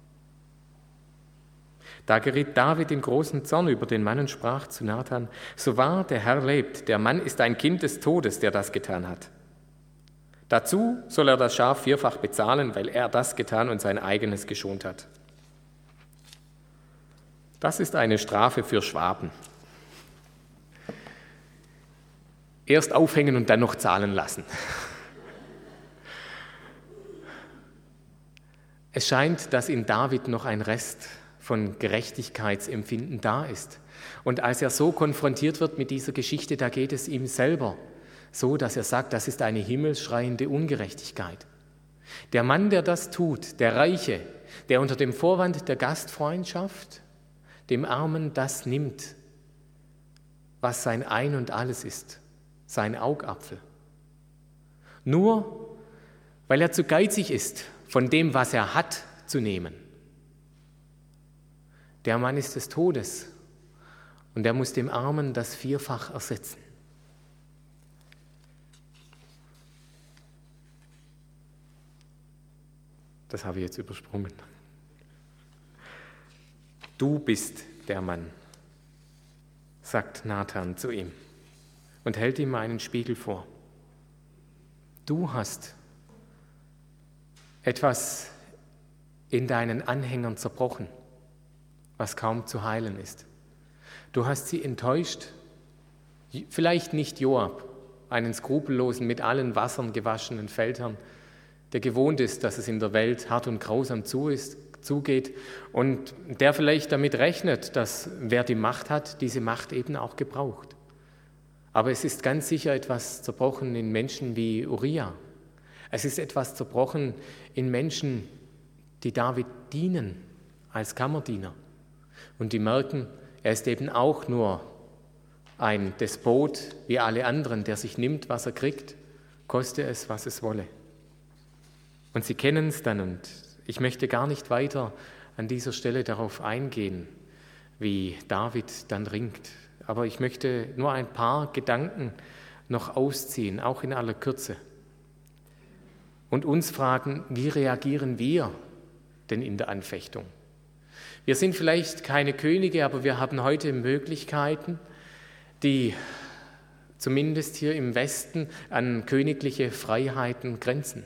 Da geriet David in großen Zorn über den Mann und sprach zu Nathan, so wahr der Herr lebt, der Mann ist ein Kind des Todes, der das getan hat. Dazu soll er das Schaf 4-fach bezahlen, weil er das getan und sein eigenes geschont hat. Das ist eine Strafe für Schwaben. Erst aufhängen und dann noch zahlen lassen. Es scheint, dass in David noch ein Rest von Gerechtigkeitsempfinden da ist. Und als er so konfrontiert wird mit dieser Geschichte, da geht es ihm selber so, dass er sagt, das ist eine himmelschreiende Ungerechtigkeit. Der Mann, der das tut, der Reiche, der unter dem Vorwand der Gastfreundschaft dem Armen das nimmt, was sein Ein und Alles ist, sein Augapfel. Nur weil er zu geizig ist, von dem, was er hat, zu nehmen. Der Mann ist des Todes und er muss dem Armen das 4-fach ersetzen. das habe ich jetzt übersprungen. Du bist der Mann, sagt Nathan zu ihm und hält ihm einen Spiegel vor. Du hast etwas in deinen Anhängern zerbrochen, was kaum zu heilen ist. Du hast sie enttäuscht, vielleicht nicht Joab, einen skrupellosen, mit allen Wassern gewaschenen Feldherrn, der gewohnt ist, dass es in der Welt hart und grausam zugeht und der vielleicht damit rechnet, dass wer die Macht hat, diese Macht eben auch gebraucht. Aber es ist ganz sicher etwas zerbrochen in Menschen wie Uriah. Es ist etwas zerbrochen in Menschen, die David dienen als Kammerdiener und die merken, er ist eben auch nur ein Despot wie alle anderen, der sich nimmt, was er kriegt, koste es, was es wolle. Und sie kennen es dann und ich möchte gar nicht weiter an dieser Stelle darauf eingehen, wie David dann ringt. Aber ich möchte nur ein paar Gedanken noch ausziehen, auch in aller Kürze. Und uns fragen, wie reagieren wir denn in der Anfechtung? Wir sind vielleicht keine Könige, aber wir haben heute Möglichkeiten, die zumindest hier im Westen an königliche Freiheiten grenzen.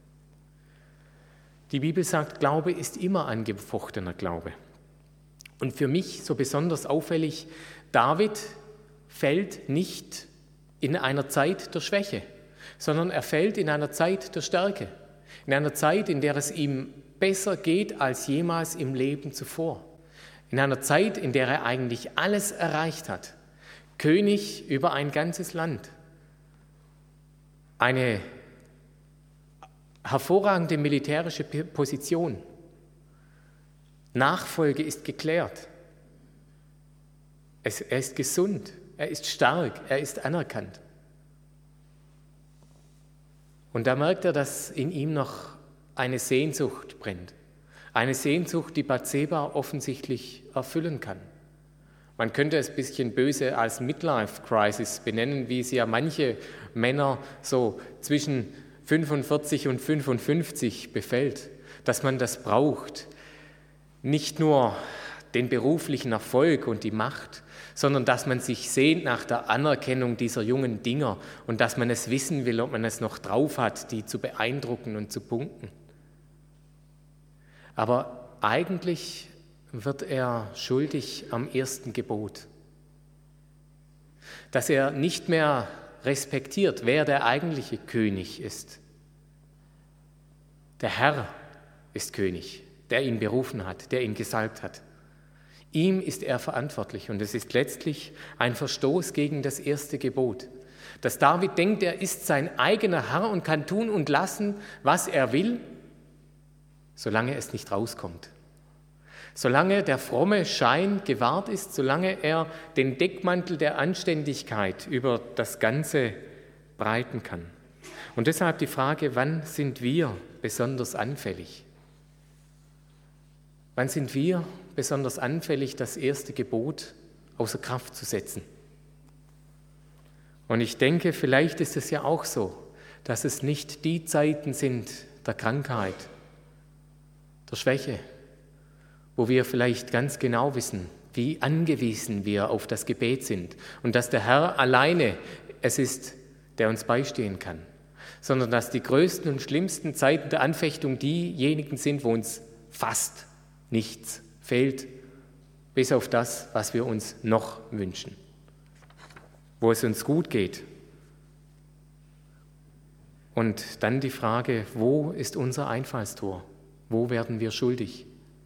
Die Bibel sagt, Glaube ist immer angefochtener Glaube. Und für mich so besonders auffällig, David fällt nicht in einer Zeit der Schwäche, sondern er fällt in einer Zeit der Stärke, in einer Zeit, in der es ihm besser geht als jemals im Leben zuvor, in einer Zeit, in der er eigentlich alles erreicht hat, König über ein ganzes Land, eine hervorragende militärische Position, Nachfolge ist geklärt, er ist gesund, er ist stark, er ist anerkannt. Und da merkt er, dass in ihm noch eine Sehnsucht brennt. Eine Sehnsucht, die Bathseba offensichtlich erfüllen kann. Man könnte es ein bisschen böse als Midlife-Crisis benennen, wie es ja manche Männer so zwischen 45 und 55 befällt, dass man das braucht. Nicht nur den beruflichen Erfolg und die Macht, sondern dass man sich sehnt nach der Anerkennung dieser jungen Dinger und dass man es wissen will, ob man es noch drauf hat, die zu beeindrucken und zu punkten. Aber eigentlich wird er schuldig am ersten Gebot, dass er nicht mehr respektiert, wer der eigentliche König ist. Der Herr ist König, der ihn berufen hat, der ihn gesalbt hat. Ihm ist er verantwortlich und es ist letztlich ein Verstoß gegen das erste Gebot. Dass David denkt, er ist sein eigener Herr und kann tun und lassen, was er will, solange es nicht rauskommt. Solange der fromme Schein gewahrt ist, solange er den Deckmantel der Anständigkeit über das Ganze breiten kann. Und deshalb die Frage, wann sind wir besonders anfällig? Wann sind wir besonders anfällig, das erste Gebot außer Kraft zu setzen? Und ich denke, vielleicht ist es ja auch so, dass es nicht die Zeiten sind der Krankheit, der Schwäche, wo wir vielleicht ganz genau wissen, wie angewiesen wir auf das Gebet sind und dass der Herr alleine es ist, der uns beistehen kann, sondern dass die größten und schlimmsten Zeiten der Anfechtung diejenigen sind, wo uns fast nichts fehlt, bis auf das, was wir uns noch wünschen, wo es uns gut geht. Und dann die Frage, wo ist unser Einfallstor? Wo werden wir schuldig?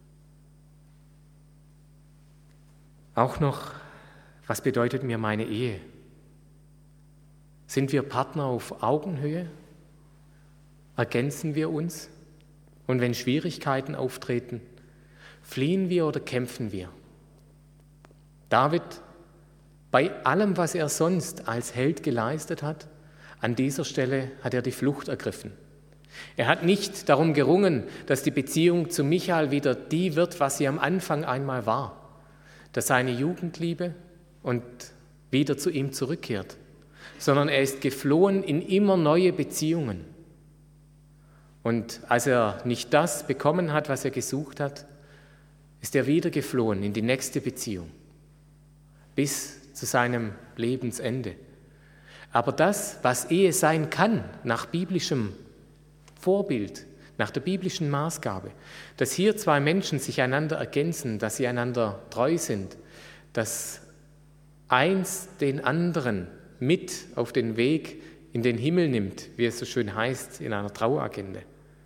Auch noch, was bedeutet mir meine Ehe? Sind wir Partner auf Augenhöhe? Ergänzen wir uns? Und wenn Schwierigkeiten auftreten, fliehen wir oder kämpfen wir? David, bei allem, was er sonst als Held geleistet hat, an dieser Stelle hat er die Flucht ergriffen. Er hat nicht darum gerungen, dass die Beziehung zu Michal wieder die wird, was sie am Anfang einmal war, dass seine Jugendliebe und wieder zu ihm zurückkehrt, sondern er ist geflohen in immer neue Beziehungen. Und als er nicht das bekommen hat, was er gesucht hat, ist er wieder geflohen in die nächste Beziehung, bis zu seinem Lebensende. Aber das, was Ehe sein kann, nach biblischem Vorbild, nach der biblischen Maßgabe, dass hier zwei Menschen sich einander ergänzen, dass sie einander treu sind, dass eins den anderen mit auf den Weg in den Himmel nimmt, wie es so schön heißt in einer Trauagende.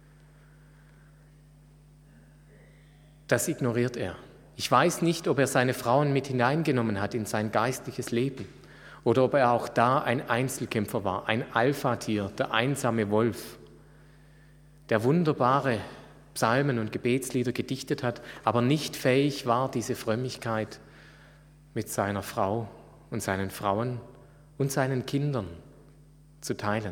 Das ignoriert er. Ich weiß nicht, ob er seine Frauen mit hineingenommen hat in sein geistliches Leben oder ob er auch da ein Einzelkämpfer war, ein Alpha-Tier, der einsame Wolf, der wunderbare Psalmen und Gebetslieder gedichtet hat, aber nicht fähig war, diese Frömmigkeit mit seiner Frau und seinen Frauen und seinen Kindern zu teilen.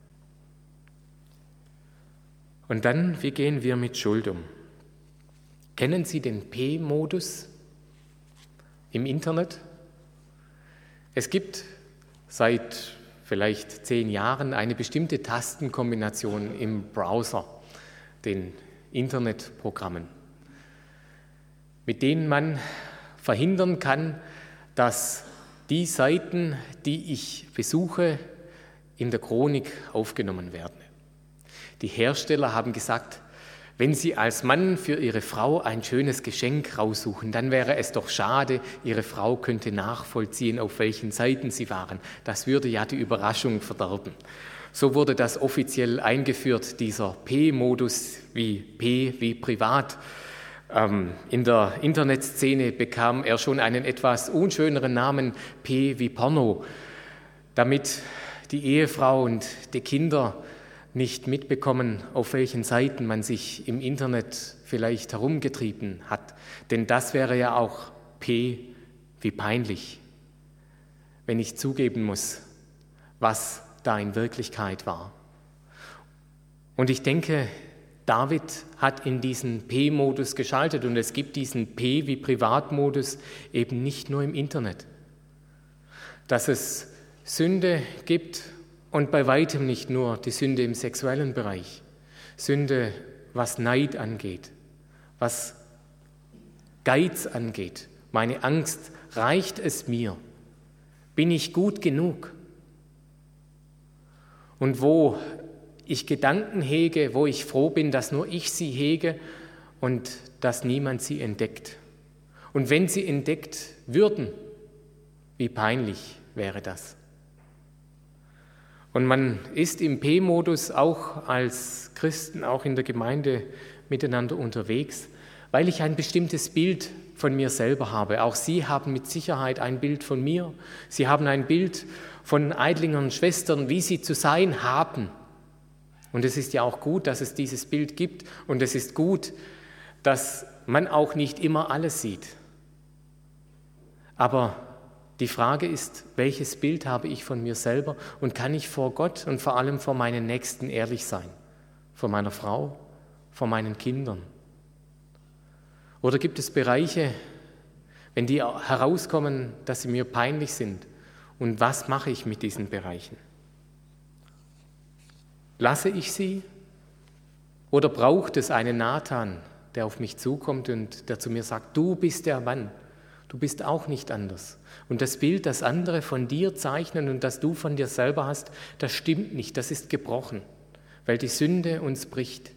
Und dann, wie gehen wir mit Schuld um? Kennen Sie den P-Modus im Internet? Es gibt seit vielleicht 10 Jahren eine bestimmte Tastenkombination im Browser, den Internetprogrammen, mit denen man verhindern kann, dass die Seiten, die ich besuche, in der Chronik aufgenommen werden. Die Hersteller haben gesagt, wenn Sie als Mann für Ihre Frau ein schönes Geschenk raussuchen, dann wäre es doch schade, Ihre Frau könnte nachvollziehen, auf welchen Seiten Sie waren. Das würde ja die Überraschung verderben. So wurde das offiziell eingeführt, dieser P-Modus, wie P wie privat. In der Internetszene bekam er schon einen etwas unschöneren Namen, P wie Porno, damit die Ehefrau und die Kinder nicht mitbekommen, auf welchen Seiten man sich im Internet vielleicht herumgetrieben hat. Denn das wäre ja auch P wie peinlich, wenn ich zugeben muss, was da in Wirklichkeit war. Und ich denke, David hat in diesen P-Modus geschaltet und es gibt diesen P wie Privatmodus eben nicht nur im Internet. Dass es Sünde gibt und bei weitem nicht nur die Sünde im sexuellen Bereich, Sünde, was Neid angeht, was Geiz angeht, meine Angst, reicht es mir? Bin ich gut genug? Und wo ich Gedanken hege, wo ich froh bin, dass nur ich sie hege und dass niemand sie entdeckt. Und wenn sie entdeckt würden, wie peinlich wäre das? Und man ist im P-Modus auch als Christen, auch in der Gemeinde miteinander unterwegs, weil ich ein bestimmtes Bild von mir selber habe. Auch Sie haben mit Sicherheit ein Bild von mir. Sie haben ein Bild von Eidlingern, Schwestern, wie sie zu sein haben. Und es ist ja auch gut, dass es dieses Bild gibt. Und es ist gut, dass man auch nicht immer alles sieht. Aber die Frage ist, welches Bild habe ich von mir selber und kann ich vor Gott und vor allem vor meinen Nächsten ehrlich sein? Vor meiner Frau, vor meinen Kindern? Oder gibt es Bereiche, wenn die herauskommen, dass sie mir peinlich sind? Und was mache ich mit diesen Bereichen? Lasse ich sie? Oder braucht es einen Nathan, der auf mich zukommt und der zu mir sagt, du bist der Mann, du bist auch nicht anders. Und das Bild, das andere von dir zeichnen und das du von dir selber hast, das stimmt nicht, das ist gebrochen, weil die Sünde uns bricht.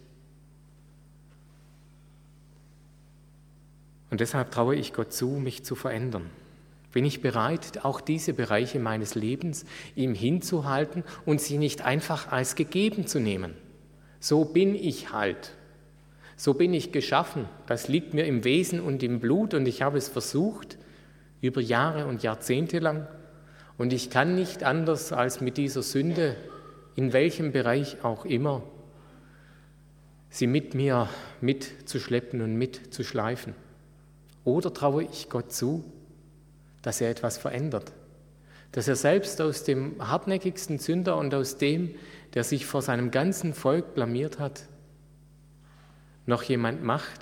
Und deshalb traue ich Gott zu, mich zu verändern. Bin ich bereit, auch diese Bereiche meines Lebens ihm hinzuhalten und sie nicht einfach als gegeben zu nehmen? So bin ich halt. So bin ich geschaffen. Das liegt mir im Wesen und im Blut und ich habe es versucht, über Jahre und Jahrzehnte lang. Und ich kann nicht anders, als mit dieser Sünde, in welchem Bereich auch immer, sie mit mir mitzuschleppen und mitzuschleifen. Oder traue ich Gott zu, dass er etwas verändert, dass er selbst aus dem hartnäckigsten Sünder und aus dem, der sich vor seinem ganzen Volk blamiert hat, noch jemand macht,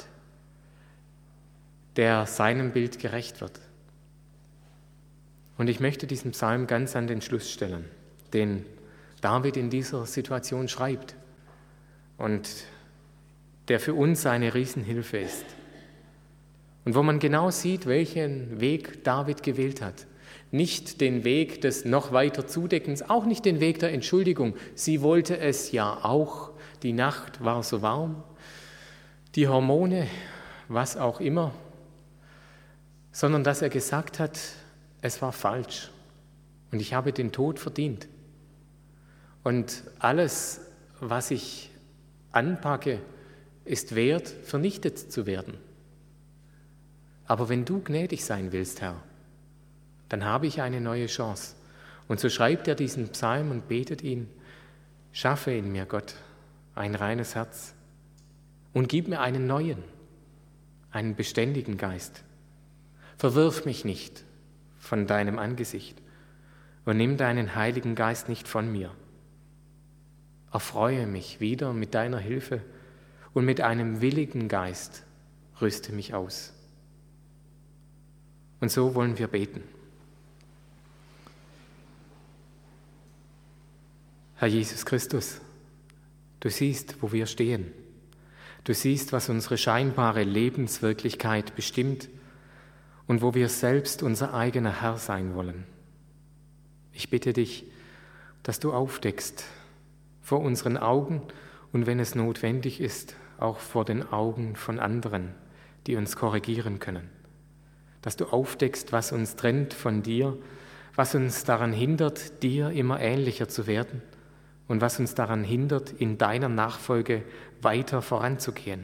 der seinem Bild gerecht wird. Und ich möchte diesen Psalm ganz an den Schluss stellen, den David in dieser Situation schreibt. und der für uns eine Riesenhilfe ist. Und wo man genau sieht, welchen Weg David gewählt hat. Nicht den Weg des noch weiter Zudeckens, auch nicht den Weg der Entschuldigung. Sie wollte es ja auch, die Nacht war so warm, die Hormone, was auch immer, sondern dass er gesagt hat, es war falsch und ich habe den Tod verdient. Und alles, was ich anpacke, ist wert, vernichtet zu werden. Aber wenn du gnädig sein willst, Herr, dann habe ich eine neue Chance. Und so schreibt er diesen Psalm und betet ihn, schaffe in mir, Gott, ein reines Herz und gib mir einen neuen, einen beständigen Geist. Verwirf mich nicht von deinem Angesicht und nimm deinen Heiligen Geist nicht von mir. Erfreue mich wieder mit deiner Hilfe und mit einem willigen Geist rüste mich aus. Und so wollen wir beten. Herr Jesus Christus, du siehst, wo wir stehen. Du siehst, was unsere scheinbare Lebenswirklichkeit bestimmt und wo wir selbst unser eigener Herr sein wollen. Ich bitte dich, dass du aufdeckst vor unseren Augen und wenn es notwendig ist, auch vor den Augen von anderen, die uns korrigieren können. Dass du aufdeckst, was uns trennt von dir, was uns daran hindert, dir immer ähnlicher zu werden und was uns daran hindert, in deiner Nachfolge weiter voranzugehen.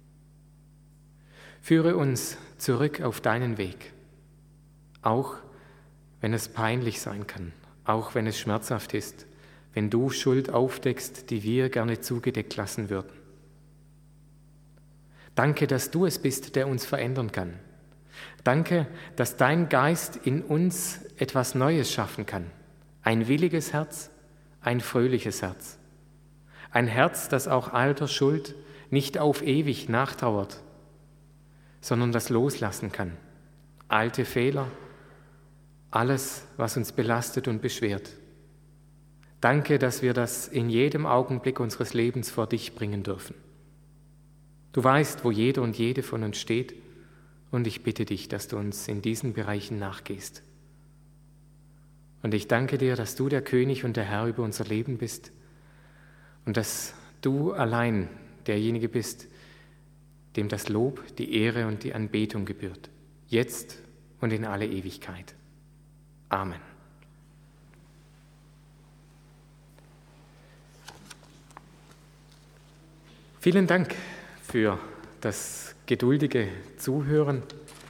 Führe uns zurück auf deinen Weg, auch wenn es peinlich sein kann, auch wenn es schmerzhaft ist, wenn du Schuld aufdeckst, die wir gerne zugedeckt lassen würden. Danke, dass du es bist, der uns verändern kann. Danke, dass dein Geist in uns etwas Neues schaffen kann. Ein williges Herz, ein fröhliches Herz. Ein Herz, das auch alter Schuld nicht auf ewig nachtrauert, sondern das loslassen kann. Alte Fehler, alles, was uns belastet und beschwert. Danke, dass wir das in jedem Augenblick unseres Lebens vor dich bringen dürfen. Du weißt, wo jeder und jede von uns steht, und ich bitte dich, dass du uns in diesen Bereichen nachgehst. Und ich danke dir, dass du der König und der Herr über unser Leben bist und dass du allein derjenige bist, dem das Lob, die Ehre und die Anbetung gebührt, jetzt und in alle Ewigkeit. Amen. Vielen Dank für das geduldige Zuhören.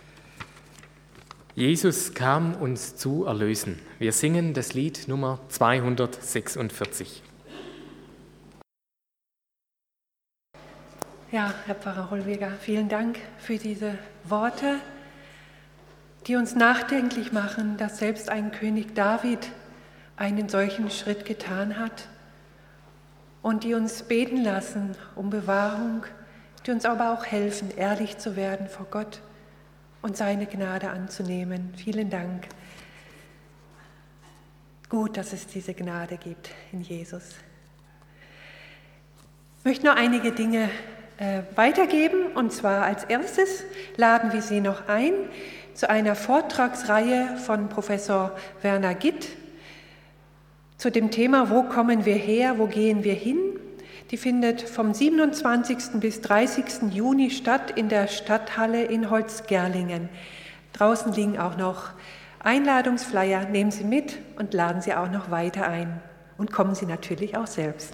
Jesus kam uns zu erlösen. Wir singen das Lied Nummer 246. Ja, Herr Pfarrer Hollweger, vielen Dank für diese Worte, die uns nachdenklich machen, dass selbst ein König David einen solchen Schritt getan hat und die uns beten lassen um Bewahrung, die uns aber auch helfen, ehrlich zu werden vor Gott und seine Gnade anzunehmen. Vielen Dank. Gut, dass es diese Gnade gibt in Jesus. Ich möchte noch einige Dinge weitergeben, und zwar als erstes laden wir Sie noch ein zu einer Vortragsreihe von Professor Werner Gitt zu dem Thema, wo kommen wir her, wo gehen wir hin? Die findet vom 27. bis 30. Juni statt in der Stadthalle in Holzgerlingen. Draußen liegen auch noch Einladungsflyer, nehmen Sie mit und laden Sie auch noch weiter ein. Und kommen Sie natürlich auch selbst.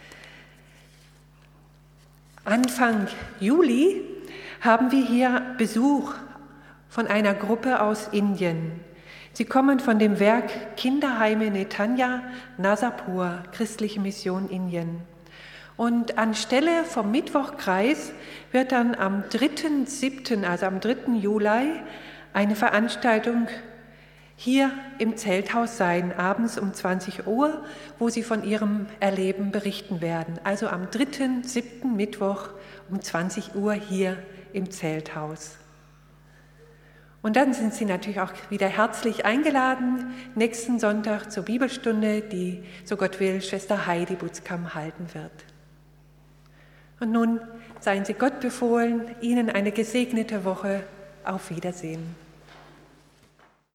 Anfang Juli haben wir hier Besuch von einer Gruppe aus Indien. Sie kommen von dem Werk Kinderheime Netanya, Nasapur, Christliche Mission Indien. Und anstelle vom Mittwochkreis wird dann am 3.7., also am 3. Juli, eine Veranstaltung hier im Zelthaus sein, abends um 20 Uhr, wo sie von ihrem Erleben berichten werden. Also am 3.7. Mittwoch um 20 Uhr hier im Zelthaus. Und dann sind Sie natürlich auch wieder herzlich eingeladen, nächsten Sonntag zur Bibelstunde, die, so Gott will, Schwester Heidi Butzkamp halten wird. Und nun seien Sie Gott befohlen, Ihnen eine gesegnete Woche. Auf Wiedersehen.